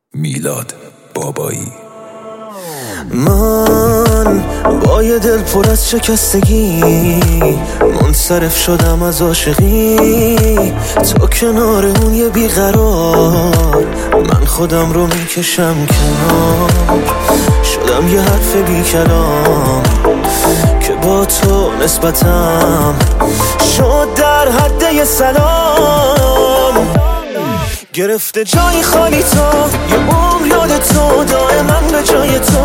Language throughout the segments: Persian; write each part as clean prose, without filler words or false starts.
میلاد بابایی. من با یه دل پر از شکستگی منصرف شدم از عاشقی، تو کنار اون یه بیقرار، من خودم رو میکشم کنار، شدم یه حرف بی کلام که با تو نسبتم شد در حد یه سلام. گرفته جای خالی تو یه عمر یاد تو، دائما به جای تو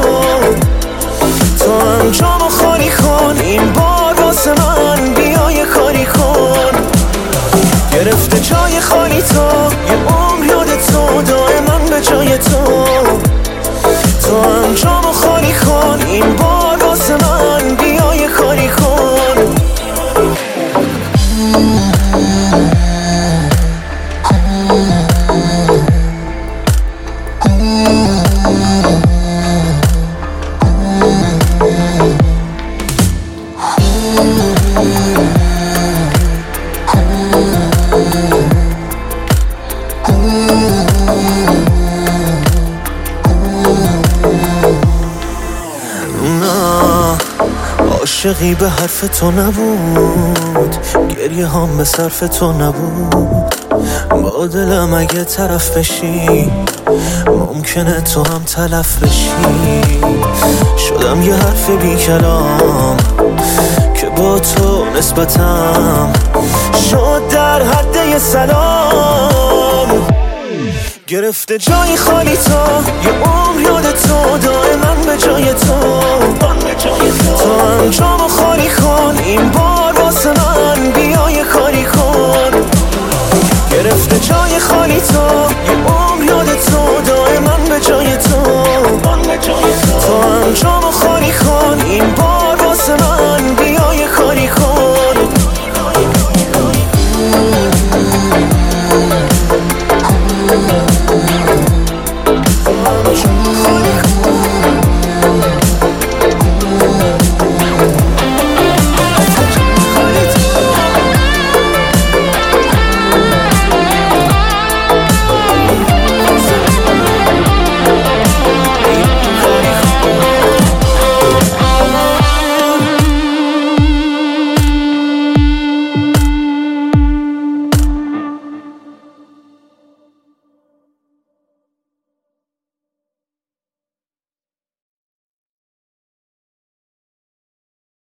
هم جامو خالی کن، این بار واسه من بیا یه کاری کن. گرفته جای خالی تو یه عمر یاد تو، دائما به جای تو هم جامو خالی کن، این بار واسه من بیا یه کاری کن. عاشقی به حرف تو نبود، گریه هم به صرف تو نبود، با دلم اگه طرف بشی ممکنه تو هم تلف بشی. شدم یه حرف بی کلام که با تو نسبتم شد در حد یه سلام. گرفته جای خالی تو یه عمر یاد تو، دائما به جای تو هم جامو خالی کن، این بار واسه من بیا یه کاری کن. گرفته جای خالی تو یه